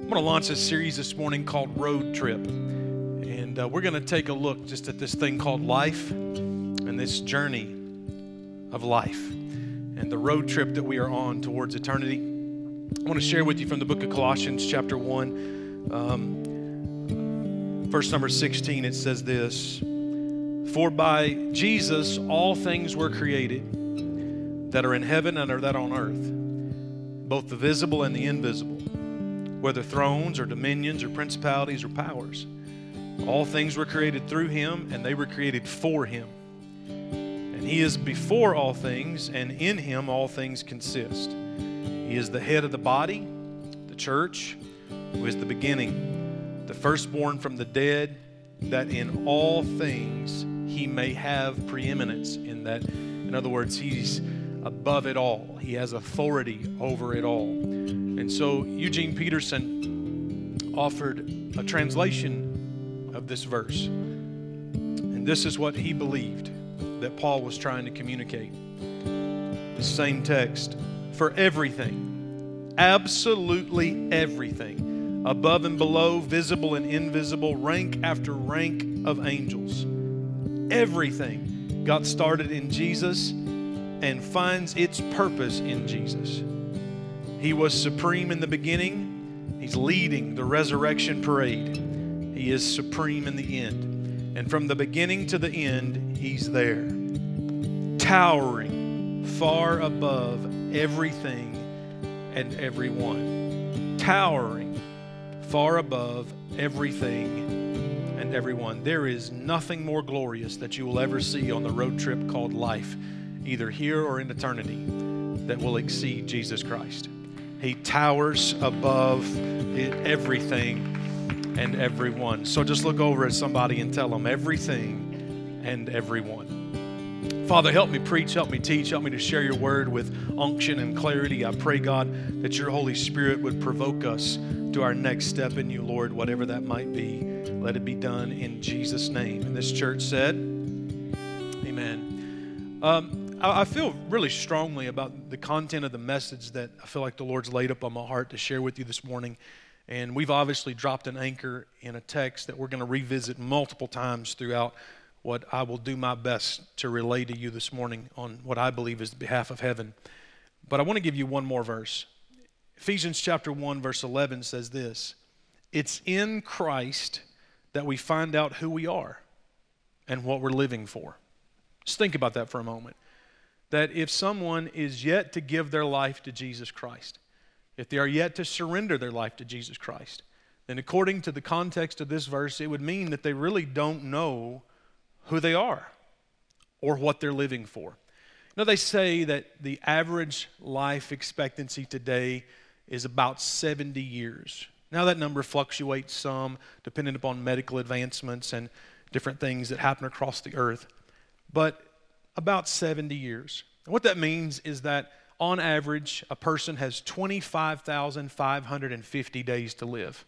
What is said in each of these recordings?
I'm going to launch a series this morning called Road Trip. And we're going to take a look just at this thing called life and this journey of life and the road trip that we are on towards eternity. I want to share with you from the book of Colossians chapter 1, verse number 16. It says this: "For by Jesus all things were created that are in heaven and are that on earth, both the visible and the invisible, whether thrones or dominions or principalities or powers. All things were created through him, and they were created for him. And he is before all things, and in him all things consist. He is the head of the body, the church, who is the beginning, the firstborn from the dead, that in all things he may have preeminence." In other words, he's above it all. He has authority over it all. And so Eugene Peterson offered a translation of this verse. And this is what he believed that Paul was trying to communicate. The same text: "For everything, absolutely everything, above and below, visible and invisible, rank after rank of angels, everything got started in Jesus and finds its purpose in Jesus. He was supreme in the beginning. He's leading the resurrection parade. He is supreme in the end. And from the beginning to the end, he's there, towering far above everything and everyone. Towering far above everything and everyone. There is nothing more glorious that you will ever see on the road trip called life, either here or in eternity, that will exceed Jesus Christ. He towers above everything and everyone." So just look over at somebody and tell them, everything and everyone. Father, help me preach, help me teach, help me to share your word with unction and clarity. I pray, God, that your Holy Spirit would provoke us to our next step in you, Lord, whatever that might be. Let it be done in Jesus' name. And this church said, amen. I feel really strongly about the content of the message that I feel like the Lord's laid up on my heart to share with you this morning. And we've obviously dropped an anchor in a text that we're going to revisit multiple times throughout what I will do my best to relay to you this morning on what I believe is the behalf of heaven. But I want to give you one more verse. Ephesians chapter 1, verse 11 says this: "It's in Christ that we find out who we are and what we're living for." Just think about that for a moment. That if someone is yet to give their life to Jesus Christ, if they are yet to surrender their life to Jesus Christ, then according to the context of this verse, it would mean that they really don't know who they are or what they're living for. You know, they say that the average life expectancy today is about 70 years. Now that number fluctuates some depending upon medical advancements and different things that happen across the earth, but about 70 years. And what that means is that on average, a person has 25,550 days to live.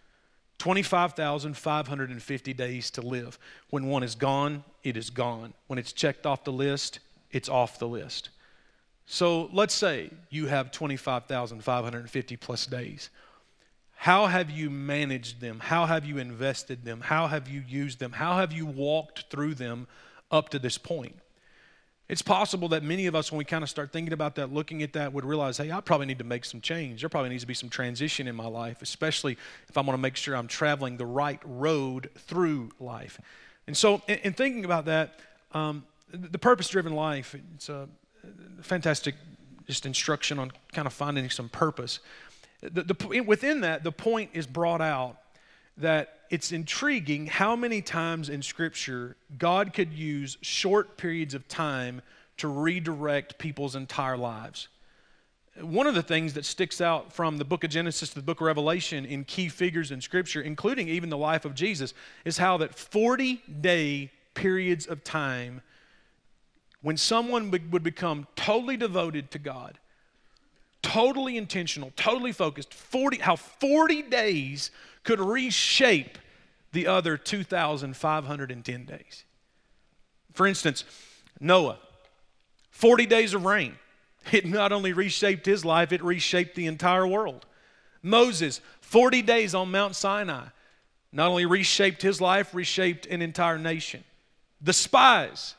25,550 days to live. When one is gone, it is gone. When it's checked off the list, it's off the list. So let's say you have 25,550 plus days. How have you managed them? How have you invested them? How have you used them? How have you walked through them up to this point? It's possible that many of us, when we kind of start thinking about that, looking at that, would realize, hey, I probably need to make some change. There probably needs to be some transition in my life, especially if I want to make sure I'm traveling the right road through life. And so in thinking about that, the purpose-driven life, it's a fantastic just instruction on kind of finding some purpose. Within that, the point is brought out that it's intriguing how many times in Scripture God could use short periods of time to redirect people's entire lives. One of the things that sticks out from the book of Genesis to the book of Revelation in key figures in Scripture, including even the life of Jesus, is how that 40-day periods of time when someone would become totally devoted to God, totally intentional, totally focused, 40 days could reshape the other 2,510 days. For instance, Noah, 40 days of rain. It not only reshaped his life, it reshaped the entire world. Moses, 40 days on Mount Sinai, not only reshaped his life, reshaped an entire nation. The spies,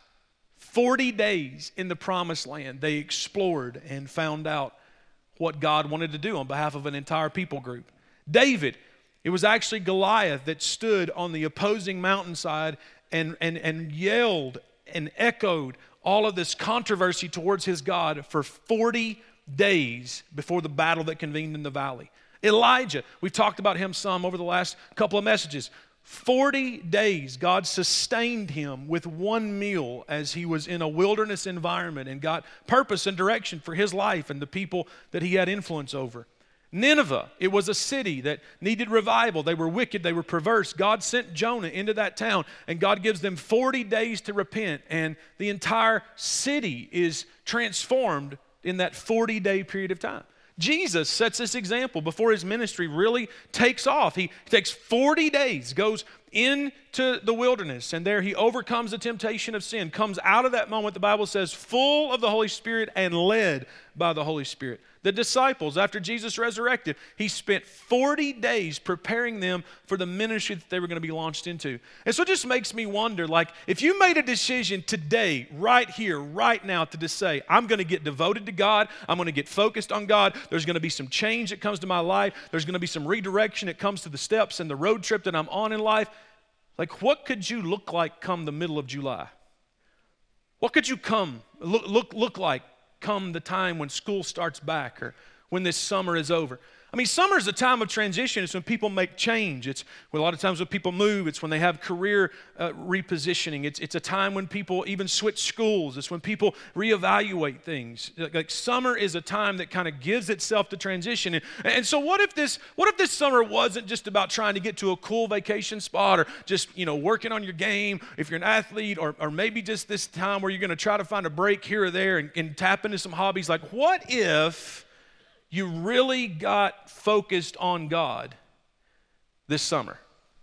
40 days in the promised land, they explored and found out what God wanted to do on behalf of an entire people group. David, it was actually Goliath that stood on the opposing mountainside and yelled and echoed all of this controversy towards his God for 40 days before the battle that convened in the valley. Elijah, we've talked about him some over the last couple of messages. 40 days, God sustained him with one meal as he was in a wilderness environment and got purpose and direction for his life and the people that he had influence over. Nineveh, it was a city that needed revival. They were wicked, they were perverse. God sent Jonah into that town, and God gives them 40 days to repent, and the entire city is transformed in that 40-day period of time. Jesus sets this example before his ministry really takes off. He takes 40 days, goes into the wilderness, and there he overcomes the temptation of sin, comes out of that moment, the Bible says, full of the Holy Spirit and led by the Holy Spirit. The disciples, after Jesus resurrected, he spent 40 days preparing them for the ministry that they were going to be launched into. And so it just makes me wonder, like, if you made a decision today, right here, right now, to just say, I'm going to get devoted to God, I'm going to get focused on God, there's going to be some change that comes to my life, there's going to be some redirection that comes to the steps and the road trip that I'm on in life, like, what could you look like come the middle of July? What could you look like come the time when school starts back or when this summer is over? I mean, summer is a time of transition. It's when people make change. It's a lot of times when people move. It's when they have career repositioning. It's a time when people even switch schools. It's when people reevaluate things. Like summer is a time that kind of gives itself to transition. And so what if this summer wasn't just about trying to get to a cool vacation spot or just, working on your game if you're an athlete, or maybe just this time where you're going to try to find a break here or there and tap into some hobbies? Like, what if you really got focused on God this summer?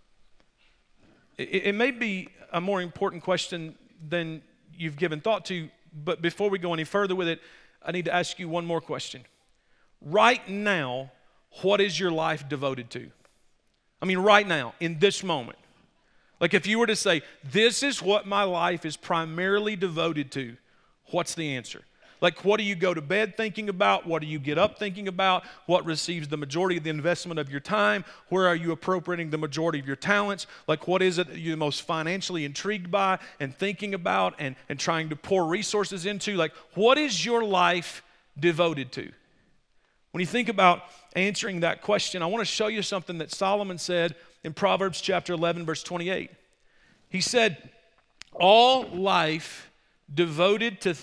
It may be a more important question than you've given thought to, but before we go any further with it, I need to ask you one more question. Right now, what is your life devoted to? I mean, right now, in this moment. Like if you were to say, this is what my life is primarily devoted to, what's the answer? Like, what do you go to bed thinking about? What do you get up thinking about? What receives the majority of the investment of your time? Where are you appropriating the majority of your talents? Like, what is it that you're most financially intrigued by and thinking about and trying to pour resources into? Like, what is your life devoted to? When you think about answering that question, I want to show you something that Solomon said in Proverbs chapter 11, verse 28. He said, a life devoted to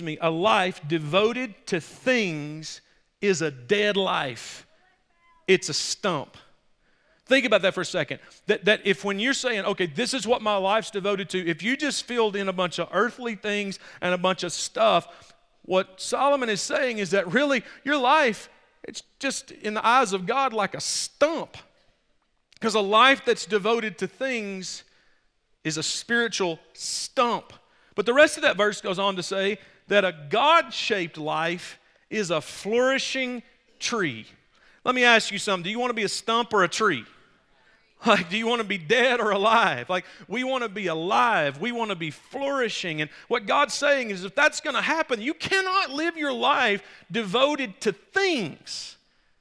things is a dead life. It's a stump. Think about that for a second. That if when you're saying, okay, this is what my life's devoted to, if you just filled in a bunch of earthly things and a bunch of stuff, what Solomon is saying is that really your life, it's just in the eyes of God like a stump. Because a life that's devoted to things is a spiritual stump. But the rest of that verse goes on to say that a God-shaped life is a flourishing tree. Let me ask you something. Do you want to be a stump or a tree? Like, do you want to be dead or alive? Like, we want to be alive. We want to be flourishing. And what God's saying is if that's going to happen, you cannot live your life devoted to things.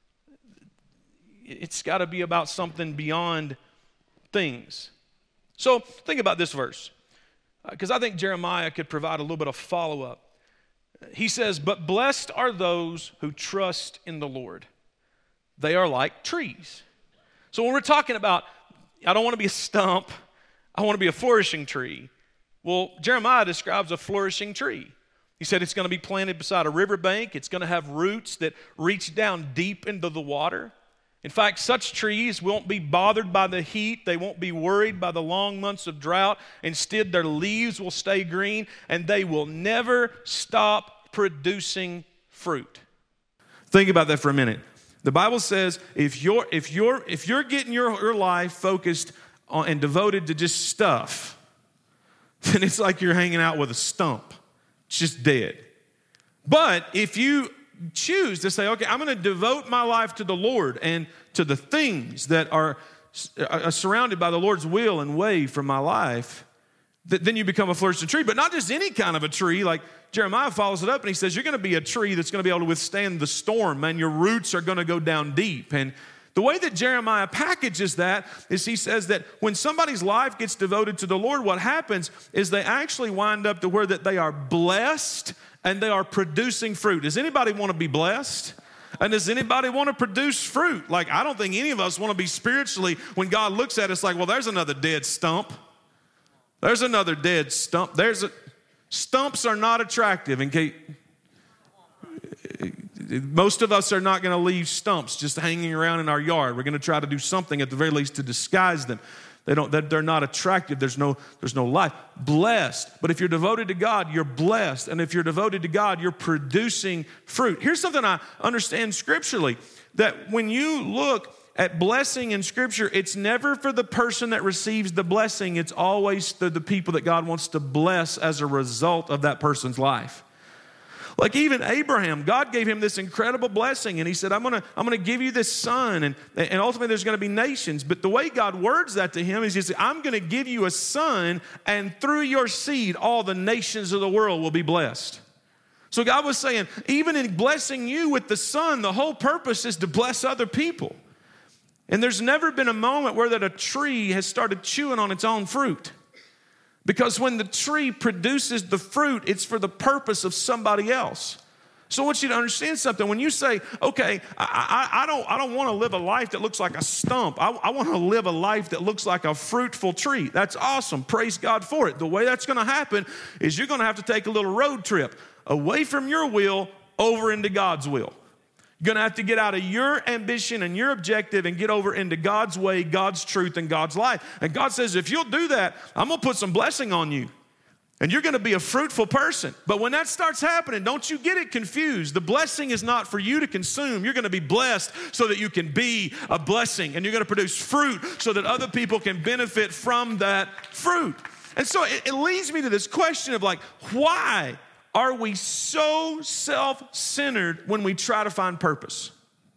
It's got to be about something beyond things. So think about this verse, because I think Jeremiah could provide a little bit of follow-up. He says, but blessed are those who trust in the Lord. They are like trees. So when we're talking about, I don't want to be a stump, I want to be a flourishing tree. Well, Jeremiah describes a flourishing tree. He said it's going to be planted beside a riverbank. It's going to have roots that reach down deep into the water. In fact, such trees won't be bothered by the heat. They won't be worried by the long months of drought. Instead, their leaves will stay green, and they will never stop producing fruit. Think about that for a minute. The Bible says if you're getting your life focused on and devoted to just stuff, then it's like you're hanging out with a stump. It's just dead. But if you choose to say, okay, I'm going to devote my life to the Lord and to the things that are surrounded by the Lord's will and way for my life, then you become a flourishing tree. But not just any kind of a tree. Like Jeremiah follows it up and he says, you're going to be a tree that's going to be able to withstand the storm, and your roots are going to go down deep. And the way that Jeremiah packages that is he says that when somebody's life gets devoted to the Lord, what happens is they actually wind up to where that they are blessed and they are producing fruit. Does anybody want to be blessed? And does anybody want to produce fruit? Like, I don't think any of us want to be spiritually, when God looks at us like, well, there's another dead stump. There's another dead stump. Stumps are not attractive. In case, most of us are not going to leave stumps just hanging around in our yard. We're going to try to do something at the very least to disguise them. They're not attractive. There's no life. Blessed. But if you're devoted to God, you're blessed. And if you're devoted to God, you're producing fruit. Here's something I understand scripturally, that when you look at blessing in Scripture, it's never for the person that receives the blessing. It's always the people that God wants to bless as a result of that person's life. Like even Abraham, God gave him this incredible blessing, and he said, I'm gonna give you this son, and ultimately there's gonna be nations. But the way God words that to him is he said, I'm gonna give you a son, and through your seed, all the nations of the world will be blessed. So God was saying, even in blessing you with the son, the whole purpose is to bless other people. And there's never been a moment where that a tree has started chewing on its own fruit. Because when the tree produces the fruit, it's for the purpose of somebody else. So I want you to understand something. When you say, okay, I don't want to live a life that looks like a stump. I want to live a life that looks like a fruitful tree. That's awesome. Praise God for it. The way that's going to happen is you're going to have to take a little road trip away from your will over into God's will. You're going to have to get out of your ambition and your objective and get over into God's way, God's truth, and God's life. And God says, if you'll do that, I'm going to put some blessing on you. And you're going to be a fruitful person. But when that starts happening, don't you get it confused. The blessing is not for you to consume. You're going to be blessed so that you can be a blessing. And you're going to produce fruit so that other people can benefit from that fruit. And so it leads me to this question of like, why are we so self-centered when we try to find purpose?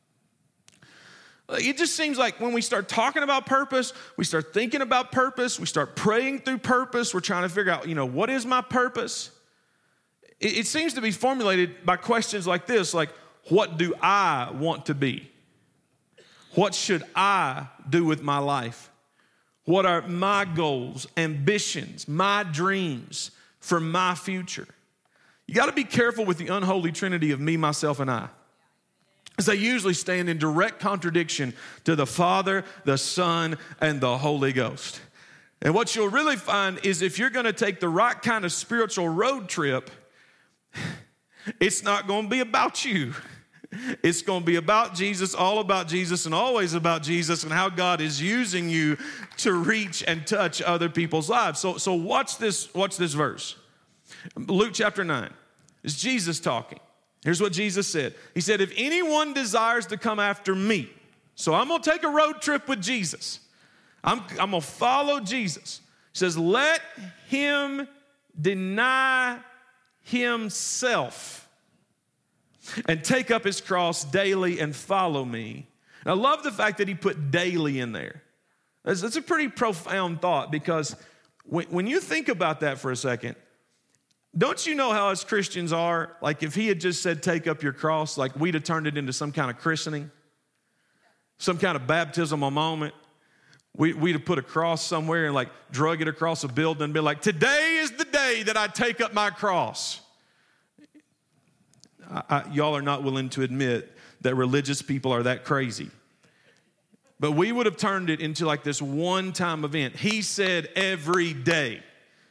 It just seems like when we start talking about purpose, we start thinking about purpose, we start praying through purpose, we're trying to figure out, what is my purpose? It seems to be formulated by questions like this, like, what do I want to be? What should I do with my life? What are my goals, ambitions, my dreams for my future? You got to be careful with the unholy trinity of me, myself, and I. Because they usually stand in direct contradiction to the Father, the Son, and the Holy Ghost. And what you'll really find is if you're going to take the right kind of spiritual road trip, it's not going to be about you. It's going to be about Jesus, all about Jesus, and always about Jesus and how God is using you to reach and touch other people's lives. So watch this verse. Luke chapter 9. It's Jesus talking. Here's what Jesus said. He said, if anyone desires to come after me, so I'm going to take a road trip with Jesus. I'm going to follow Jesus. He says, let him deny himself and take up his cross daily and follow me. And I love the fact that he put daily in there. That's a pretty profound thought, because when you think about that for a second, don't you know how us Christians are? Like if he had just said, take up your cross, like we'd have turned it into some kind of christening, some kind of baptismal moment. We'd have put a cross somewhere and like drug it across a building and be like, today is the day that I take up my cross. Y'all are not willing to admit that religious people are that crazy. But we would have turned it into like this one-time event. He said every day,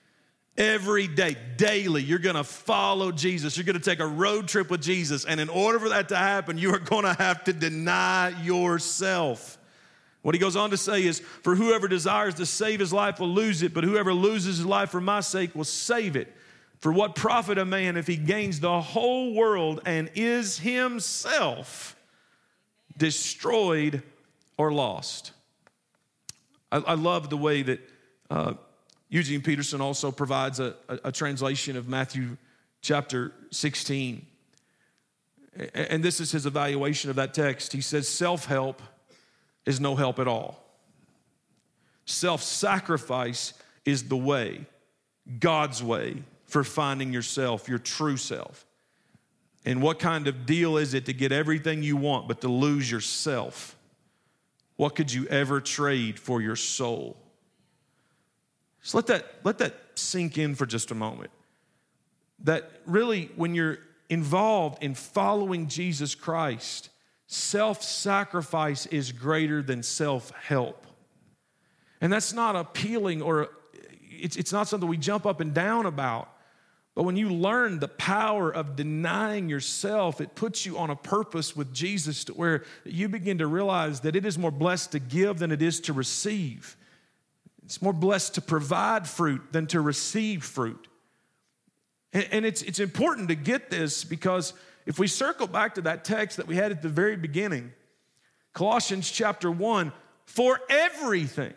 daily, you're going to follow Jesus. You're going to take a road trip with Jesus. And in order for that to happen, you are going to have to deny yourself. What he goes on to say is, for whoever desires to save his life will lose it, but whoever loses his life for my sake will save it. For what profit a man if he gains the whole world and is himself destroyed or lost? I love the way that Eugene Peterson also provides a translation of Matthew chapter 16. And this is his evaluation of that text. He says, self-help is no help at all. Self-sacrifice is the way, God's way, for finding yourself, your true self. And what kind of deal is it to get everything you want but to lose yourself? What could you ever trade for your soul? So let that sink in for just a moment. That really, when you're involved in following Jesus Christ, self-sacrifice is greater than self-help. And that's not appealing, or it's not something we jump up and down about. But when you learn the power of denying yourself, it puts you on a purpose with Jesus to where you begin to realize that it is more blessed to give than it is to receive. It's more blessed to provide fruit than to receive fruit. And it's important to get this, because if we circle back to that text that we had at the very beginning, Colossians chapter 1, for everything,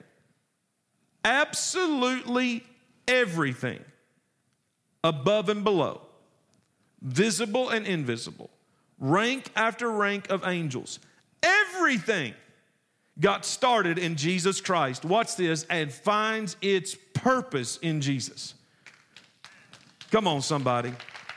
absolutely everything, above and below, visible and invisible, rank after rank of angels, everything got started in Jesus Christ. Watch this, and finds its purpose in Jesus. Come on, somebody.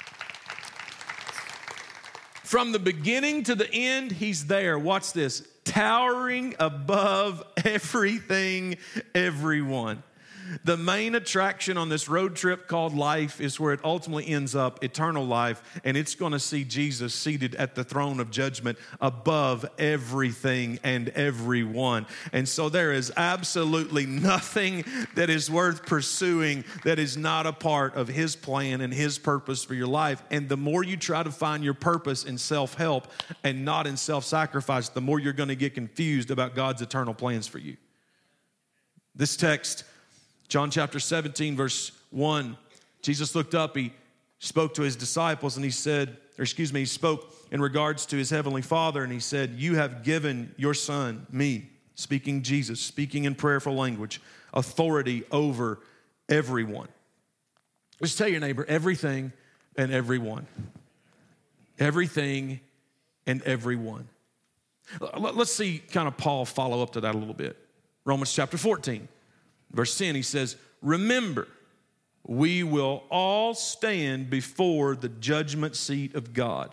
From the beginning to the end, he's there. Watch this. Towering above everything, everyone. The main attraction on this road trip called life is where it ultimately ends up, eternal life, and it's going to see Jesus seated at the throne of judgment above everything and everyone. And so there is absolutely nothing that is worth pursuing that is not a part of his plan and his purpose for your life. And the more you try to find your purpose in self-help and not in self-sacrifice, the more you're going to get confused about God's eternal plans for you. This text, John chapter 17, verse 1, Jesus looked up, he spoke to his disciples, and he spoke in regards to his heavenly Father, and he said, you have given your Son, me, speaking Jesus, speaking in prayerful language, authority over everyone. Just tell your neighbor, everything and everyone. Everything and everyone. Let's see kind of Paul follow up to that a little bit. Romans chapter 14. Verse 10, he says, remember, we will all stand before the judgment seat of God.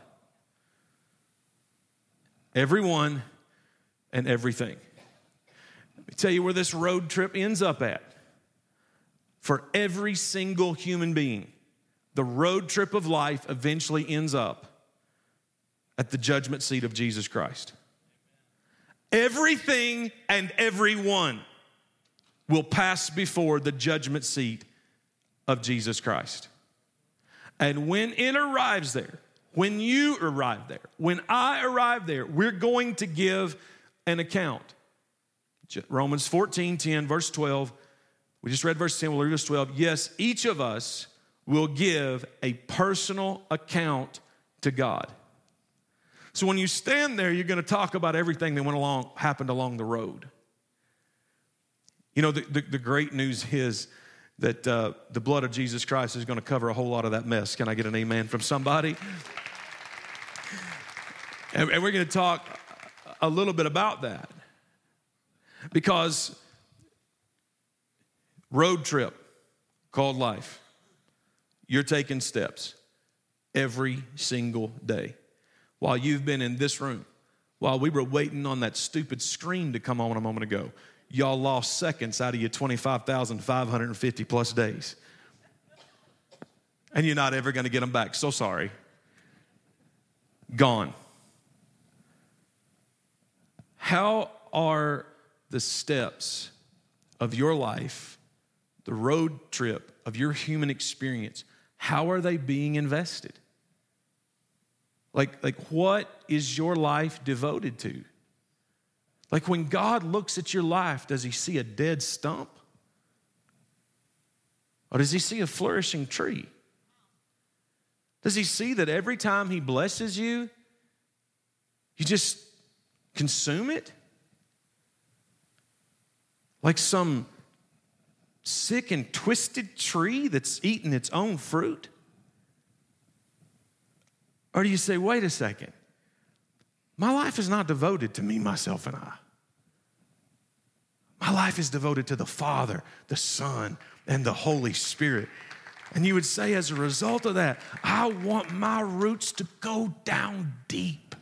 Everyone and everything. Let me tell you where this road trip ends up at. For every single human being, the road trip of life eventually ends up at the judgment seat of Jesus Christ. Everything and everyone will pass before the judgment seat of Jesus Christ. And when it arrives there, when you arrive there, when I arrive there, we're going to give an account. Romans 14:10, verse 12. We just read verse 10, we'll read verse 12. Yes, each of us will give a personal account to God. So when you stand there, you're going to talk about everything that happened along the road. You know, the great news is that the blood of Jesus Christ is going to cover a whole lot of that mess. Can I get an amen from somebody? And we're going to talk a little bit about that. Because road trip called life, you're taking steps every single day. While you've been in this room, while we were waiting on that stupid screen to come on a moment ago, y'all lost seconds out of your 25,550 plus days. And you're not ever going to get them back. So sorry. Gone. How are the steps of your life, the road trip of your human experience, how are they being invested? Like what is your life devoted to? Like when God looks at your life, does he see a dead stump? Or does he see a flourishing tree? Does he see that every time he blesses you, you just consume it? Like some sick and twisted tree that's eating its own fruit? Or do you say, wait a second, my life is not devoted to me, myself, and I. My life is devoted to the Father, the Son, and the Holy Spirit. And you would say, as a result of that, I want my roots to go down deep.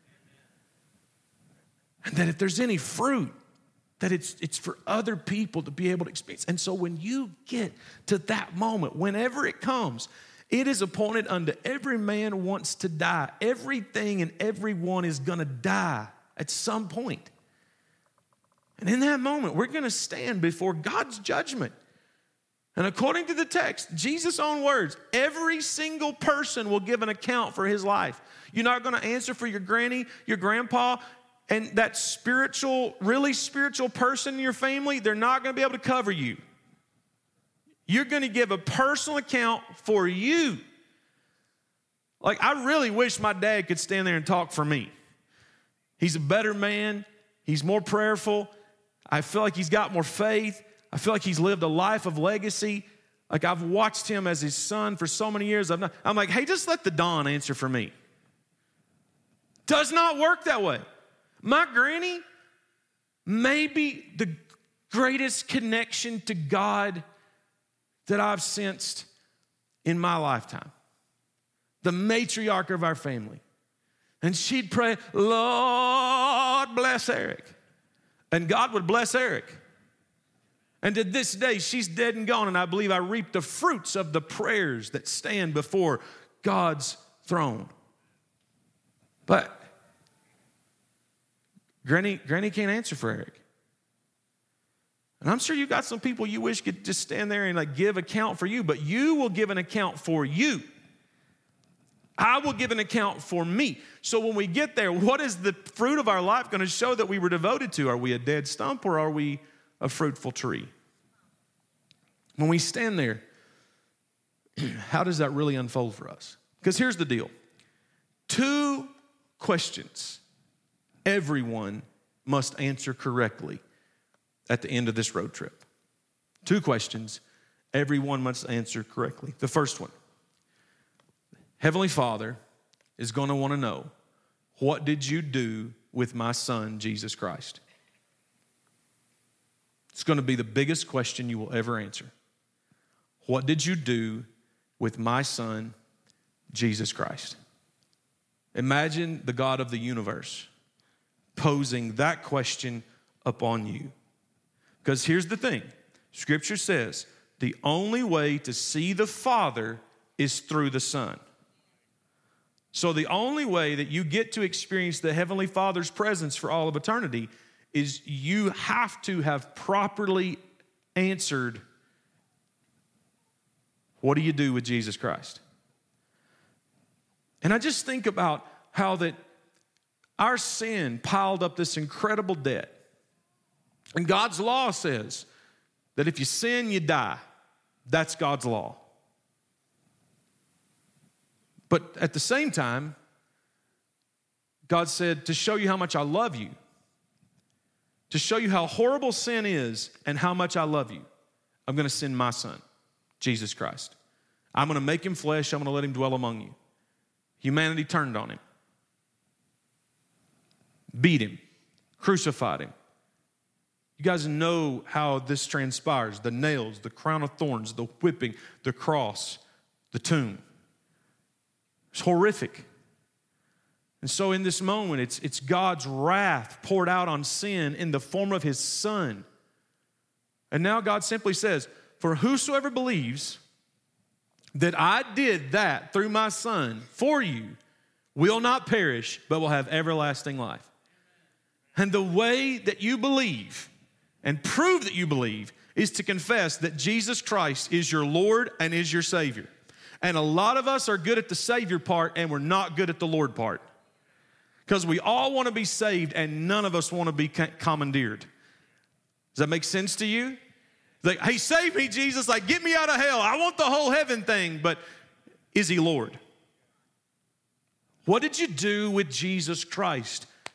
And that if there's any fruit, that it's for other people to be able to experience. And so when you get to that moment, whenever it comes, it is appointed unto every man wants to die. Everything and everyone is going to die at some point. And in that moment, we're going to stand before God's judgment. And according to the text, Jesus' own words, every single person will give an account for his life. You're not going to answer for your granny, your grandpa, and that spiritual, really spiritual person in your family. They're not going to be able to cover you. You're going to give a personal account for you. Like, I really wish my dad could stand there and talk for me. He's a better man. He's more prayerful. I feel like he's got more faith. I feel like he's lived a life of legacy. Like, I've watched him as his son for so many years. I'm like, hey, just let the Don answer for me. Does not work that way. My granny may be the greatest connection to God that I've sensed in my lifetime. The matriarch of our family. And she'd pray, Lord, bless Eric. And God would bless Eric. And to this day, she's dead and gone, and I believe I reap the fruits of the prayers that stand before God's throne. But Granny can't answer for Eric. And I'm sure you got some people you wish could just stand there and like give account for you, but you will give an account for you. I will give an account for me. So when we get there, what is the fruit of our life going to show that we were devoted to? Are we a dead stump or are we a fruitful tree? When we stand there, how does that really unfold for us? Because here's the deal. 2 questions everyone must answer correctly at the end of this road trip. 2 questions everyone must answer correctly. The first one, Heavenly Father is going to want to know, what did you do with my son, Jesus Christ? It's going to be the biggest question you will ever answer. What did you do with my son, Jesus Christ? Imagine the God of the universe posing that question upon you. Because here's the thing. Scripture says the only way to see the Father is through the Son. So the only way that you get to experience the Heavenly Father's presence for all of eternity is you have to have properly answered, what do you do with Jesus Christ? And I just think about how that our sin piled up this incredible debt. And God's law says that if you sin, you die. That's God's law. But at the same time, God said, to show you how much I love you, to show you how horrible sin is and how much I love you, I'm going to send my son, Jesus Christ. I'm going to make him flesh. I'm going to let him dwell among you. Humanity turned on him, beat him, crucified him. You guys know how this transpires. The nails, the crown of thorns, the whipping, the cross, the tomb. It's horrific. And so in this moment, it's God's wrath poured out on sin in the form of his son. And now God simply says, for whosoever believes that I did that through my son for you will not perish, but will have everlasting life. And the way that you believe and prove that you believe is to confess that Jesus Christ is your Lord and is your Savior. And a lot of us are good at the Savior part and we're not good at the Lord part. Because we all want to be saved and none of us want to be commandeered. Does that make sense to you? Like, hey, save me, Jesus. Like, get me out of hell. I want the whole heaven thing, but is he Lord? What did you do with Jesus Christ?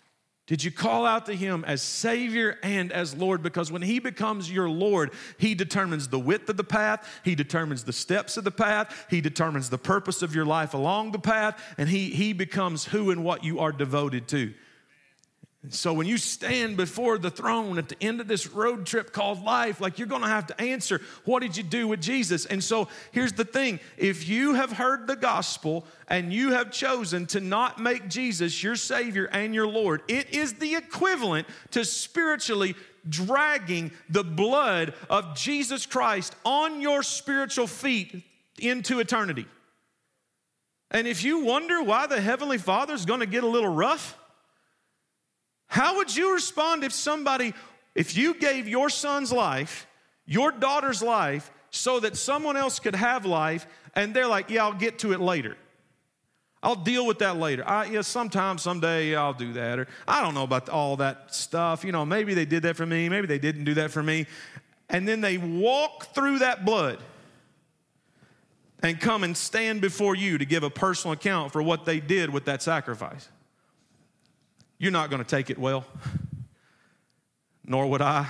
Did you call out to him as Savior and as Lord? Because when he becomes your Lord, he determines the width of the path. He determines the steps of the path. He determines the purpose of your life along the path. And he becomes who and what you are devoted to. And so when you stand before the throne at the end of this road trip called life, like you're going to have to answer, what did you do with Jesus? And so here's the thing. If you have heard the gospel and you have chosen to not make Jesus your Savior and your Lord, it is the equivalent to spiritually dragging the blood of Jesus Christ on your spiritual feet into eternity. And if you wonder why the Heavenly Father is going to get a little rough, how would you respond if you gave your son's life, your daughter's life, so that someone else could have life, and they're like, yeah, I'll get to it later. I'll deal with that later. Someday I'll do that. Or I don't know about all that stuff. You know, maybe they did that for me. Maybe they didn't do that for me. And then they walk through that blood and come and stand before you to give a personal account for what they did with that sacrifice. You're not going to take it well, nor would I.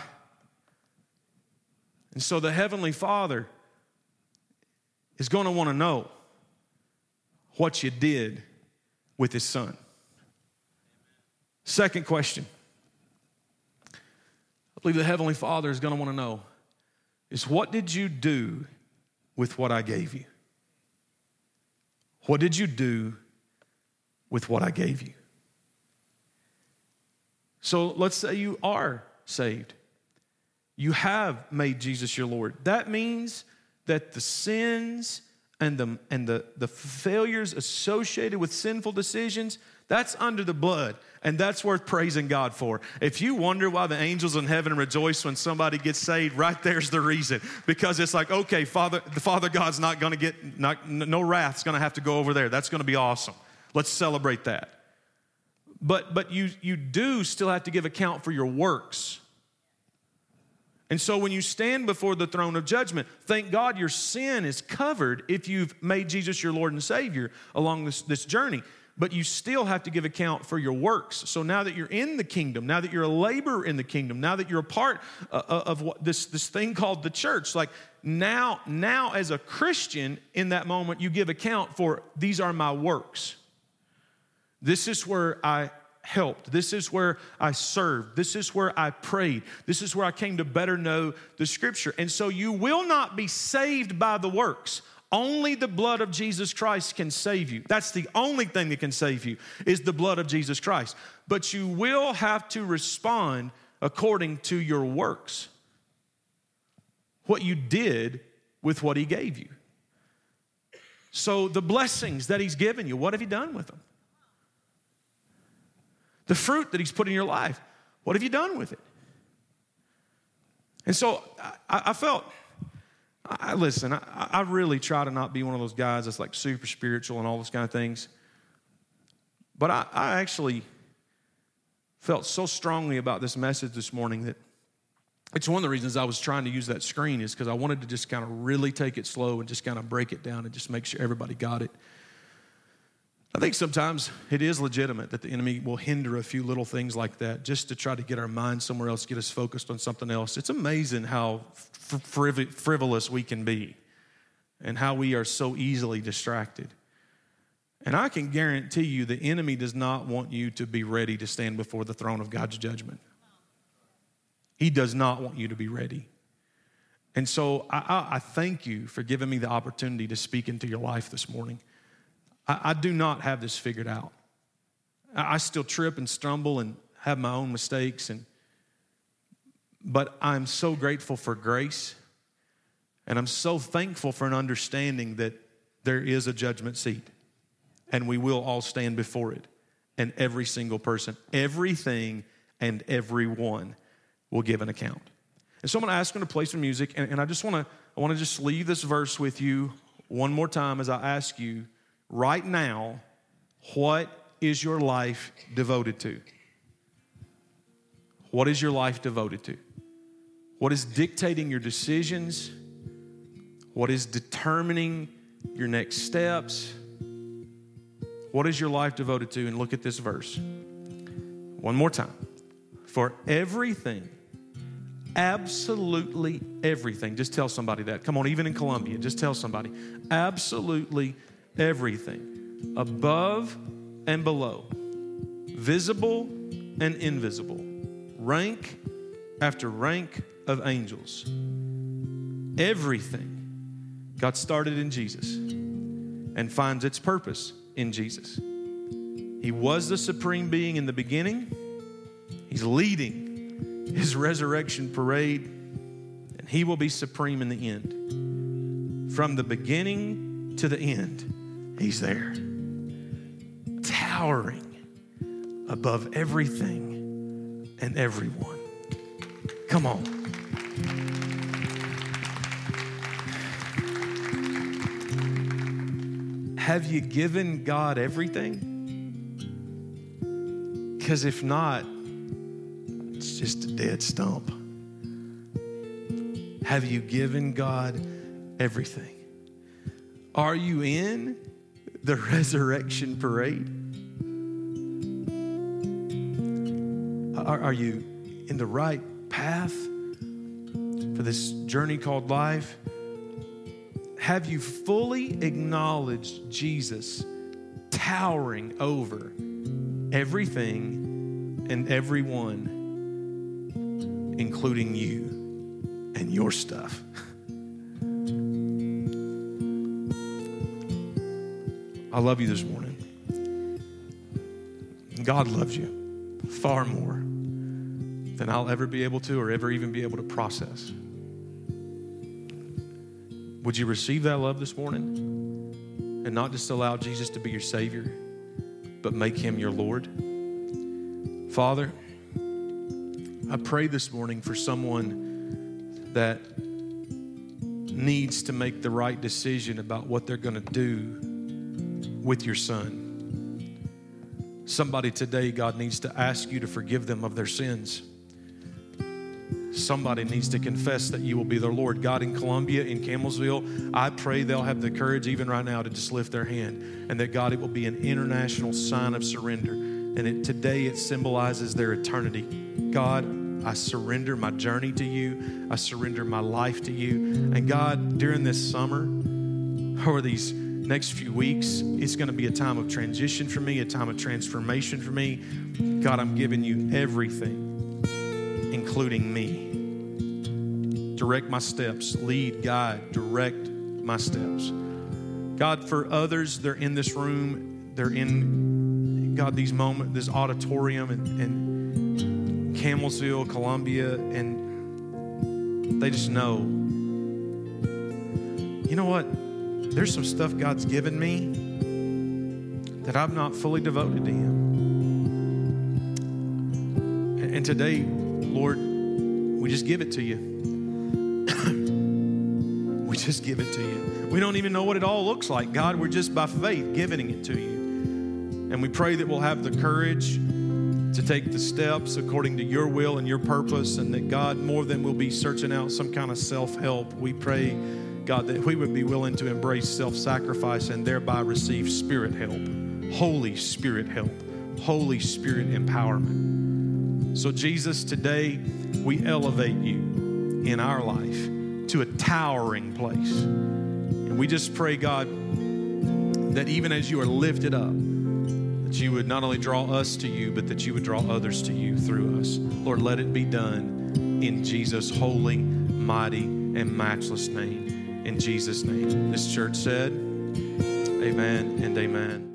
And so the Heavenly Father is going to want to know what you did with His Son. Second question, I believe the Heavenly Father is going to want to know is, what did you do with what I gave you? What did you do with what I gave you? So let's say you are saved. You have made Jesus your Lord. That means that the sins and the failures associated with sinful decisions, that's under the blood, and that's worth praising God for. If you wonder why the angels in heaven rejoice when somebody gets saved, right there's the reason. Because it's like, okay, the Father God's not going to get, no wrath's going to have to go over there. That's going to be awesome. Let's celebrate that. But you do still have to give account for your works. And so when you stand before the throne of judgment, thank God your sin is covered if you've made Jesus your Lord and Savior along this journey. But you still have to give account for your works. So now that you're in the kingdom, now that you're a laborer in the kingdom, now that you're a part of what this thing called the church, like now as a Christian in that moment, you give account for, these are my works. This is where I helped. This is where I served. This is where I prayed. This is where I came to better know the Scripture. And so you will not be saved by the works. Only the blood of Jesus Christ can save you. That's the only thing that can save you, is the blood of Jesus Christ. But you will have to respond according to your works. What you did with what He gave you. So the blessings that He's given you, what have you done with them? The fruit that He's put in your life, what have you done with it? And so I felt, listen, I really try to not be one of those guys that's like super spiritual and all those kind of things. But I actually felt so strongly about this message this morning that it's one of the reasons I was trying to use that screen, is because I wanted to just kind of really take it slow and just kind of break it down and just make sure everybody got it. I think sometimes it is legitimate that the enemy will hinder a few little things like that just to try to get our mind somewhere else, get us focused on something else. It's amazing how frivolous we can be and how we are so easily distracted. And I can guarantee you the enemy does not want you to be ready to stand before the throne of God's judgment. He does not want you to be ready. And so I thank you for giving me the opportunity to speak into your life this morning. I do not have this figured out. I still trip and stumble and have my own mistakes, but I'm so grateful for grace, and I'm so thankful for an understanding that there is a judgment seat, and we will all stand before it, and every single person, everything and everyone will give an account. And so I'm going to ask them to play some music, and I want to just leave this verse with you one more time as I ask you, right now, what is your life devoted to? What is your life devoted to? What is dictating your decisions? What is determining your next steps? What is your life devoted to? And look at this verse. One more time. For everything, absolutely everything. Just tell somebody that. Come on, even in Columbia, just tell somebody. Absolutely everything. Above and below. Visible and invisible. Rank after rank of angels. Everything got started in Jesus and finds its purpose in Jesus. He was the supreme being in the beginning. He's leading his resurrection parade, and he will be supreme in the end. From the beginning to the end, he's there, towering above everything and everyone. Come on. Have you given God everything? Because if not, it's just a dead stump. Have you given God everything? Are you in the resurrection parade? Are you in the right path for this journey called life? Have you fully acknowledged Jesus towering over everything and everyone, including you and your stuff? I love you this morning. God loves you far more than I'll ever be able to or ever even be able to process. Would you receive that love this morning and not just allow Jesus to be your Savior, but make him your Lord? Father, I pray this morning for someone that needs to make the right decision about what they're going to do with your Son. Somebody today, God, needs to ask you to forgive them of their sins. Somebody needs to confess that you will be their Lord. God, in Columbia, in Campbellsville, I pray they'll have the courage even right now to just lift their hand, and that, God, it will be an international sign of surrender. And today it symbolizes their eternity. God, I surrender my journey to you. I surrender my life to you. And God, during this summer or these next few weeks, it's going to be a time of transition for me, a time of transformation for me. God, I'm giving you everything, including me. Direct my steps, lead, guide, direct my steps. God, for others, they're in this room, they're in, God, these moments, this auditorium in Campbellsville, Columbia, and they just know, you know what? There's some stuff God's given me that I've not fully devoted to him. And today, Lord, we just give it to you. We just give it to you. We don't even know what it all looks like. God, we're just by faith giving it to you. And we pray that we'll have the courage to take the steps according to your will and your purpose, and that, God, more than we'll be searching out some kind of self-help, we pray, God, that we would be willing to embrace self-sacrifice and thereby receive Spirit help, Holy Spirit help, Holy Spirit empowerment. So, Jesus, today we elevate you in our life to a towering place. And we just pray, God, that even as you are lifted up, that you would not only draw us to you, but that you would draw others to you through us. Lord, let it be done in Jesus' holy, mighty, and matchless name. In Jesus' name. This church said, amen and amen.